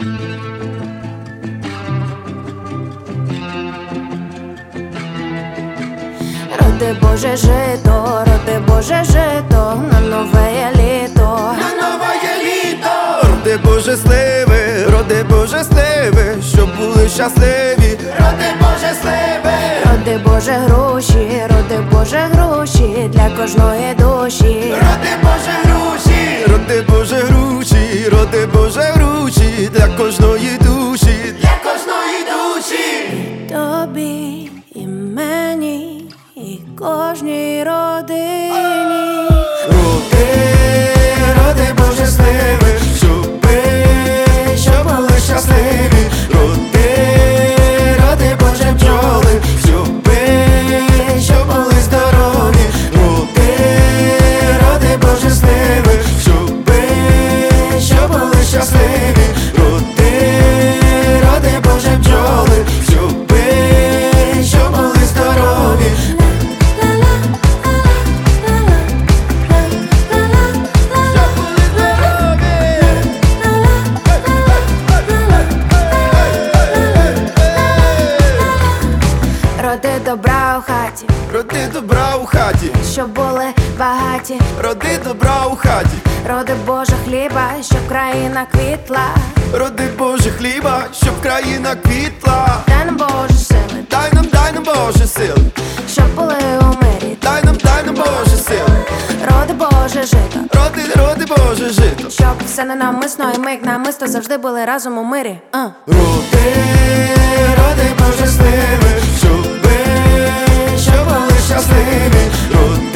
Роди Боже жито, роди Боже жито, на нове літо, на нове літо. Роди Боже сливи, роди Боже сливи, щоб були щасливі. Роди Боже сливи, роди Боже гроші, роди Боже гроші для кожної душі. Роди Боже гроші, роди Боже гроші, роди Боже гроші для кожної душі, для кожної душі. Тобі і мені, і кожній родині. Роди Боже сливи, щоб були щасливі. Роди Боже бджоли, щоб були здорові. Роди Боже сливи, щоб були щасливі. Роди Боже бджоли, щоб були здорові. Роди добра у хаті, Роди добра у хаті, щоб були багаті. роди добра у хаті, Роди Боже хліба, щоб країна квітла. роди Боже хліба, щоб країна квітла. Дай нам Боже сили, Дай нам Боже сили, щоб були у мирі. дай нам Боже сили. Роди Боже жито, Роди Боже жито. щоб все ненавмисно і ми як намисто завжди були разом у мирі. Роди Боже сливи, щоб були щасливі.